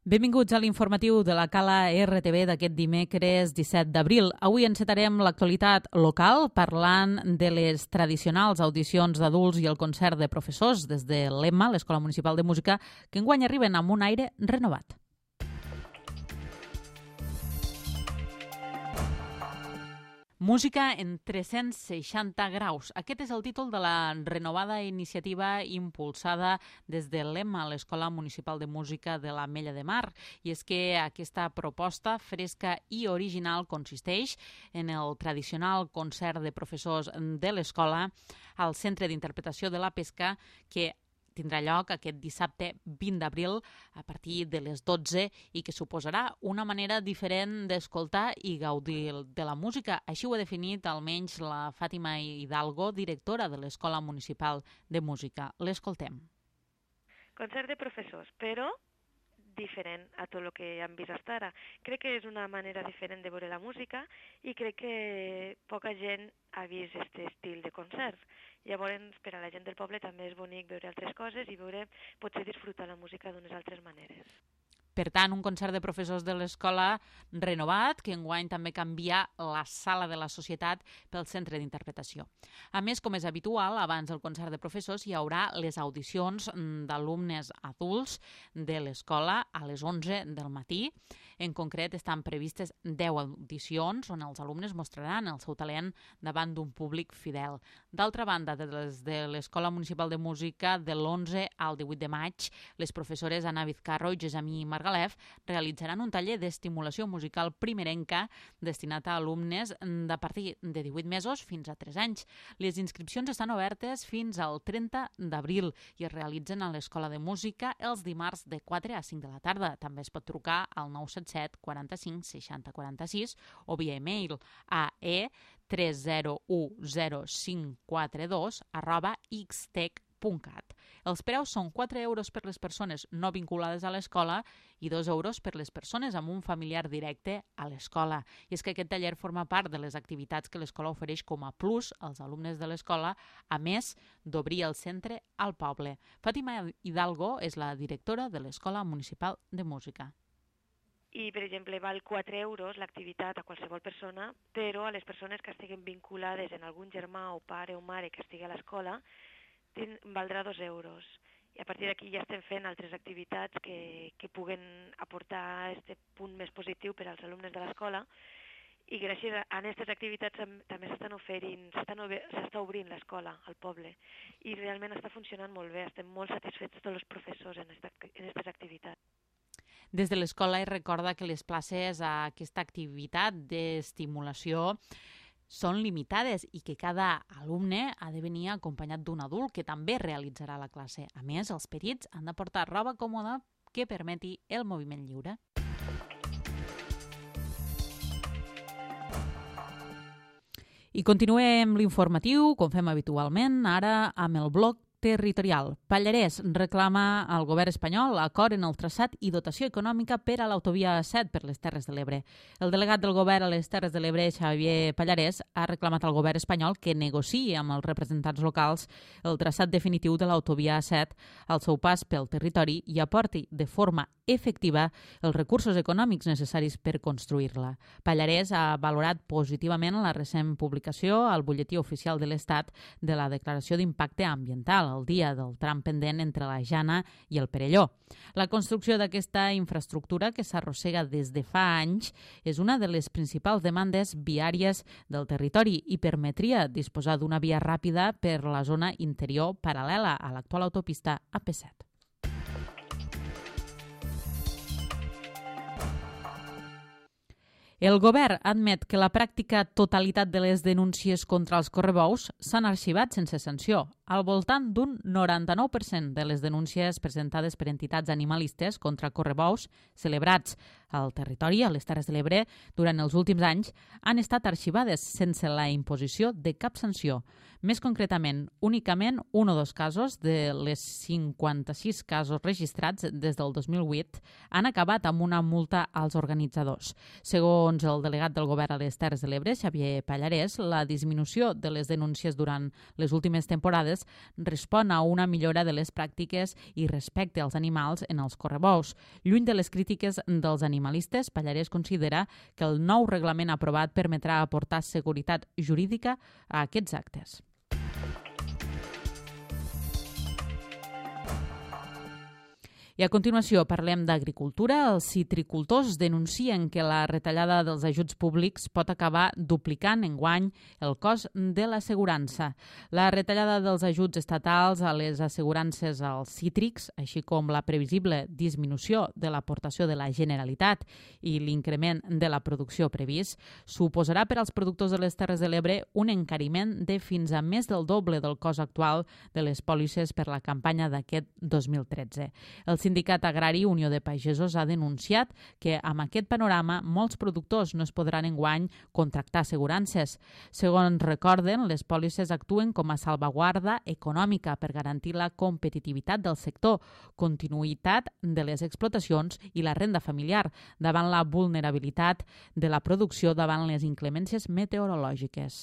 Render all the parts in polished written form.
Benvinguts a l'informatiu de la Cala RTV d'aquest dimecres 17 d'abril. Avui encetarem l'actualitat local parlant de les tradicionals audicions d'adults i el concert de professors des de l'EMMA, l'Escola Municipal de Música, que enguany arriben amb un aire renovat. Música en 360 graus. Aquest és el títol de la renovada iniciativa impulsada des de l'EMMA, l'Escola Municipal de Música de l'Ametlla de Mar. I és que aquesta proposta fresca i original consisteix en el tradicional concert de professors de l'escola al Centre d'Interpretació de la Pesca, que tindrà lloc aquest dissabte 20 d'abril a partir de les 12 i que suposarà una manera diferent d'escoltar i gaudir de la música. Així ho ha definit almenys la Fàtima Hidalgo, directora de l'Escola Municipal de Música. L'escoltem. Concert de professors, però diferent a tot el que hem vist fins ara. Crec que és una manera diferent de veure la música i crec que poca gent ha vist aquest estil de concert. Llavors, per a la gent del poble també és bonic veure altres coses i potser disfrutar la música d'unes altres maneres. Per tant, un concert de professors de l'escola renovat, que enguany també canvia la sala de la societat pel centre d'interpretació. A més, com és habitual, abans del concert de professors hi haurà les audicions d'alumnes adults de l'escola a les 11 del matí. En concret, estan previstes 10 audicions on els alumnes mostraran el seu talent davant d'un públic fidel. D'altra banda, des de l'Escola Municipal de Música, de l'11 al 18 de maig, les professores Anna Vizcarro i Gessamí Margalef realitzaran un taller d'estimulació musical primerenca destinat a alumnes de partir de 18 mesos fins a 3 anys. Les inscripcions estan obertes fins al 30 d'abril i es realitzen a l'Escola de Música els dimarts de 4 a 5 de la tarda. També es pot trucar al 977 45 60 46 o via e-mail a e3010542@xtec.cat. Els preus són 4 euros per les persones no vinculades a l'escola i 2 euros per les persones amb un familiar directe a l'escola. I és que aquest taller forma part de les activitats que l'escola ofereix com a plus als alumnes de l'escola, a més d'obrir el centre al poble. Fàtima Hidalgo és la directora de l'Escola Municipal de Música. I, per exemple, val 4 euros l'activitat a qualsevol persona, però a les persones que estiguin vinculades en algun germà o pare o mare que estigui a l'escola valdrà 2 euros. I a partir d'aquí ja estem fent altres activitats que puguen aportar aquest punt més positiu per als alumnes de l'escola i gràcies a aquestes activitats també s'està obrint l'escola al poble i realment està funcionant molt bé. Estem molt satisfets tots els professors en aquestes activitats. Des de l'escola es recorda que les places a aquesta activitat d'estimulació són limitades i que cada alumne ha de venir acompanyat d'un adult que també realitzarà la classe. A més, els petits han de portar roba còmoda que permeti el moviment lliure. I continuem l'informatiu, com fem habitualment, ara amb el bloc territorial. Pallarès reclama al govern espanyol acord en el traçat i dotació econòmica per a l'autovia 7 per les Terres de l'Ebre. El delegat del govern a les Terres de l'Ebre, Xavier Pallarès, ha reclamat al govern espanyol que negociï amb els representants locals el traçat definitiu de l'autovia 7 al seu pas pel territori i aporti de forma efectiva els recursos econòmics necessaris per construir-la. Pallarès ha valorat positivament la recent publicació al butlletí oficial de l'Estat de la declaració d'impacte ambiental el dia del tram pendent entre la Jana i el Perelló. La construcció d'aquesta infraestructura, que s'arrossega des de fa anys, és una de les principals demandes viàries del territori i permetria disposar d'una via ràpida per la zona interior paral·lela a l'actual autopista AP7. El govern admet que la pràctica totalitat de les denúncies contra els correbous s'han arxivat sense sanció. Al voltant d'un 99% de les denúncies presentades per entitats animalistes contra correbous celebrats al territori, a les Terres de l'Ebre, durant els últims anys, han estat arxivades sense la imposició de cap sanció. Més concretament, únicament un o dos casos de les 56 casos registrats des del 2008 han acabat amb una multa als organitzadors. Segons el delegat del govern a les Terres de l'Ebre, Xavier Pallarès, la disminució de les denúncies durant les últimes temporades ciclistes respon a una millora de les pràctiques i respecte als animals en els correbous. Lluny de les crítiques dels animalistes, Pallarès considera que el nou reglament aprovat permetrà aportar seguretat jurídica a aquests actes. I a continuació parlem d'agricultura. Els citricultors denuncien que la retallada dels ajuts públics pot acabar duplicant enguany el cost de l'assegurança. La retallada dels ajuts estatals a les assegurances als cítrics, així com la previsible disminució de l'aportació de la Generalitat i l'increment de la producció previst, suposarà per als productors de les Terres de l'Ebre un encariment de fins a més del doble del cost actual de les pòlisses per la campanya d'aquest 2013. El Sindicat Agrari Unió de Pagesos ha denunciat que amb aquest panorama molts productors no es podran enguany contractar assegurances. Segons recorden, les pòlisses actuen com a salvaguarda econòmica per garantir la competitivitat del sector, continuïtat de les explotacions i la renda familiar davant la vulnerabilitat de la producció davant les inclemències meteorològiques.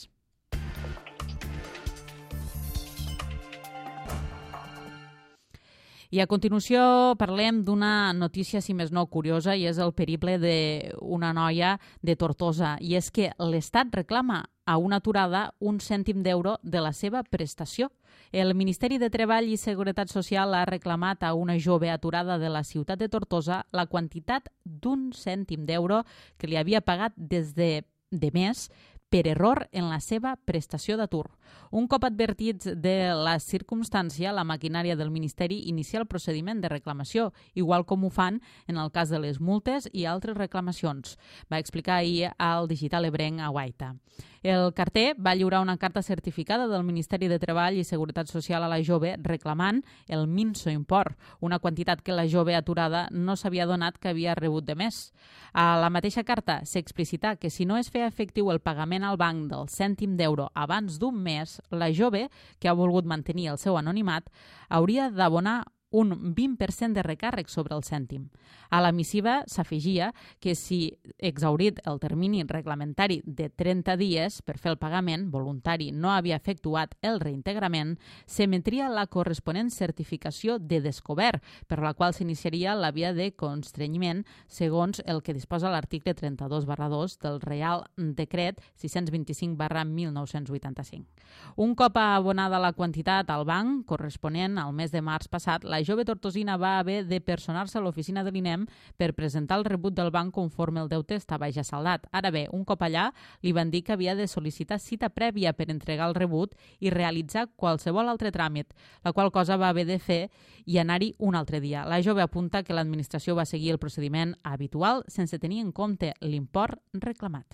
I a continuació parlem d'una notícia, si més no, curiosa, i és el periple d'una noia de Tortosa. I és que l'Estat reclama a una aturada un cèntim d'euro de la seva prestació. El Ministeri de Treball i Seguretat Social ha reclamat a una jove aturada de la ciutat de Tortosa la quantitat d'un cèntim d'euro que li havia pagat des de mes per error en la seva prestació d'atur. Un cop advertits de la circumstància, la maquinària del Ministeri inicia el procediment de reclamació, igual com ho fan en el cas de les multes i altres reclamacions, va explicar ahir al Digital Ebrenc a Guaita. El carter va lliurar una carta certificada del Ministeri de Treball i Seguretat Social a la jove reclamant el minso import, una quantitat que la jove aturada no s'havia donat que havia rebut de més. A la mateixa carta s'explicita que si no es feia efectiu el pagament al banc del cèntim d'euro abans d'un mes, la jove, que ha volgut mantenir el seu anonimat, hauria d'abonar un 20% de recàrrec sobre el cèntim. A la missiva s'afegia que si exhaurit el termini reglamentari de 30 dies per fer el pagament voluntari no havia efectuat el reintegrament, s'emetria la corresponent certificació de descobert, per la qual s'iniciaria la via de constrenyiment segons el que disposa l'article 32/2 del Reial Decret 625/1985. Un cop abonada la quantitat al banc corresponent al mes de març passat, la jove tortosina va haver de personar-se a l'oficina de l'INEM per presentar el rebut del banc conforme el deute estava ja saldat. Ara bé, un cop allà, li van dir que havia de sol·licitar cita prèvia per entregar el rebut i realitzar qualsevol altre tràmit, la qual cosa va haver de fer i anar-hi un altre dia. La jove apunta que l'administració va seguir el procediment habitual sense tenir en compte l'import reclamat.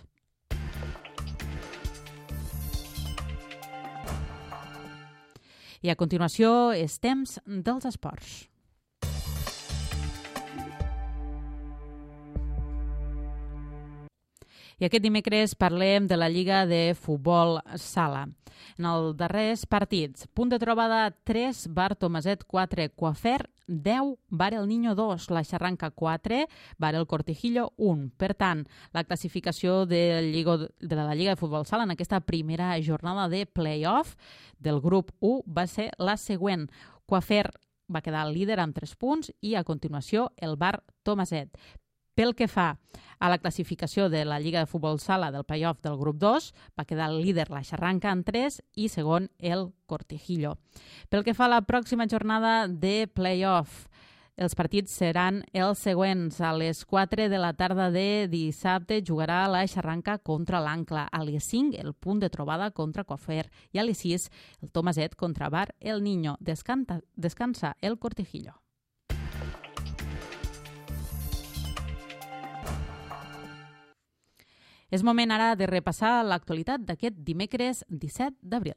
I a continuació és temps dels esports. I aquest dimecres parlem de la Lliga de Futbol Sala. En els darrers partits, punt de trobada 3, Bar Tomaset 4, Coafer 10, Bar El Niño 2, La Xarranca 4, Bar El Cortijillo 1. Per tant, la classificació de la Lliga de Futbol Sala en aquesta primera jornada de play-off del grup 1 va ser la següent. Coafer va quedar líder amb 3 punts i a continuació el Bar Tomaset. Pel que fa a la classificació de la Lliga de Futbol Sala del play-off del grup 2, va quedar líder la Xarranca amb 3 i segon el Cortijillo. Pel que fa a la pròxima jornada de play-off, els partits seran els següents. A les 4 de la tarda de dissabte jugarà la Xarranca contra l'Ancla. A les 5 el punt de trobada contra Coafer i a les 6 el Tomaset contra Bar El Niño. Descansa el Cortijillo. És moment ara de repassar l'actualitat d'aquest dimecres 17 d'abril.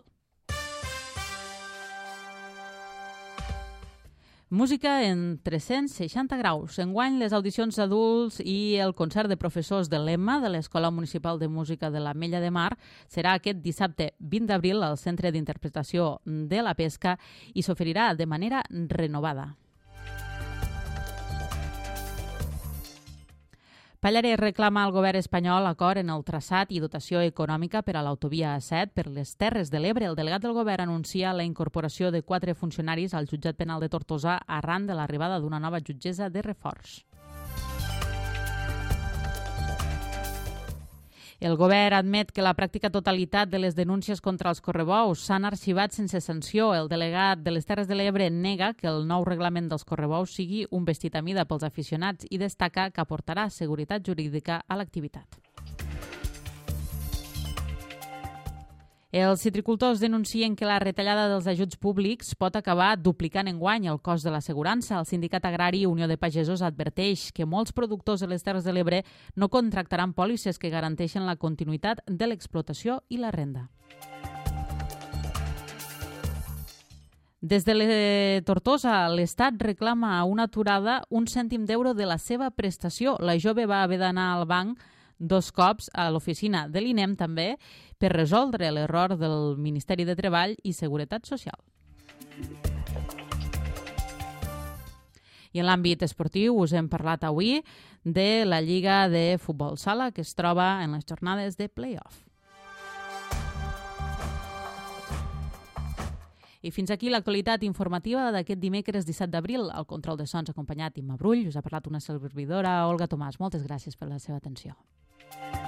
Música en 360 graus. Enguany, les audicions d'adults i el concert de professors de l'EMMA, de l'Escola Municipal de Música de l'Ametlla de Mar, serà aquest dissabte 20 d'abril al Centre d'Interpretació de la Pesca i s'oferirà de manera renovada. Pallarès reclama al govern espanyol acord en el traçat i dotació econòmica per a l'autovia A7 per les Terres de l'Ebre. El delegat del govern anuncia la incorporació de 4 funcionaris al jutjat penal de Tortosa arran de l'arribada d'una nova jutgessa de reforç. El govern admet que la pràctica totalitat de les denúncies contra els correbous s'han arxivat sense sanció. El delegat de les Terres de l'Ebre nega que el nou reglament dels correbous sigui un vestit a mida pels aficionats i destaca que aportarà seguretat jurídica a l'activitat. Els citricultors denuncien que la retallada dels ajuts públics pot acabar duplicant enguany el cost de l'assegurança. El sindicat agrari Unió de Pagesos adverteix que molts productors de les Terres de l'Ebre no contractaran pòlisses que garanteixen la continuïtat de l'explotació i la renda. Des de Tortosa, l'Estat reclama a una aturada 1 cèntim d'euro de la seva prestació. La jove va haver d'anar al banc 2 cops a l'oficina de l'INEM també per resoldre l'error del Ministeri de Treball i Seguretat Social. I en l'àmbit esportiu us hem parlat avui de la Lliga de Futbol Sala que es troba en les jornades de play-off. I fins aquí l'actualitat informativa d'aquest dimecres 17 d'abril. Al control de sons acompanyat Imma Brull. Us ha parlat una servidora, Olga Tomàs. Moltes gràcies per la seva atenció.